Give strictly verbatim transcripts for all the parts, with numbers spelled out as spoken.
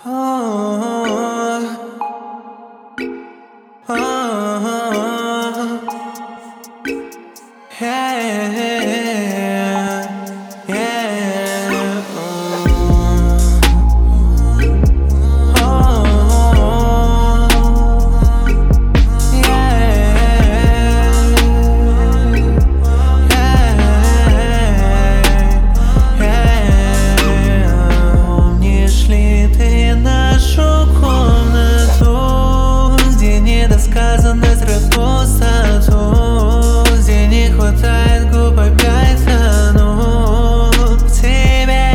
Помнишь ли ты нашу комнату, где недосказанность растет пустоту, где не хватает губ опять тону в тебе?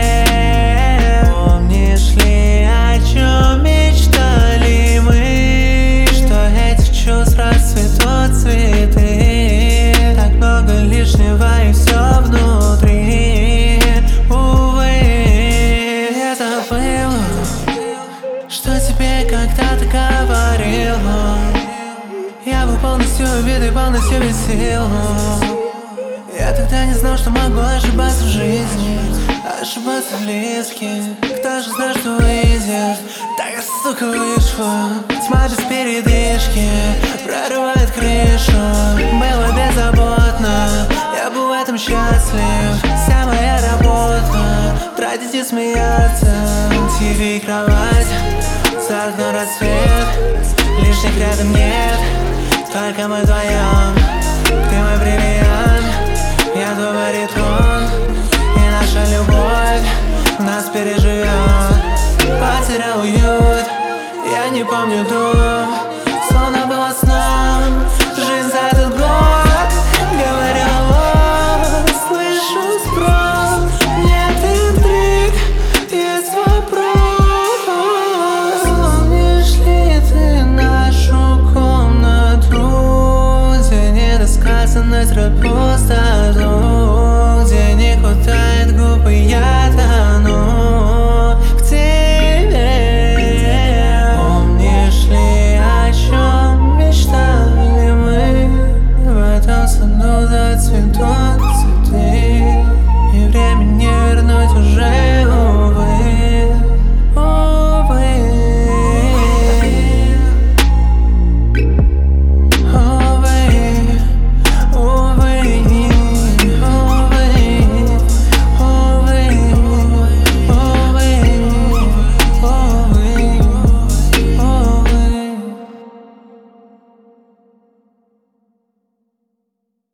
Помнишь ли, о чем мечтали мы, что этих чувств расцветут цветы? Так много лишнего и все внутри, увы. Я забыл, что тебе когда-то говорил. Я был полностью убит и полностью без сил. Я тогда не знал, что могу ошибаться в жизни, ошибаться в близких. Кто же знает, что выйдет? Такая сука вышла. Тьма без передышки прорывает крышу. Было беззаботно, я был в этом счастлив. Вся моя работа — тратить и смеяться. ТВ и кровать, за окном рассвет. Лишних рядом нет, только мы вдвоем. Ты мой бриллиант, я твой баритон.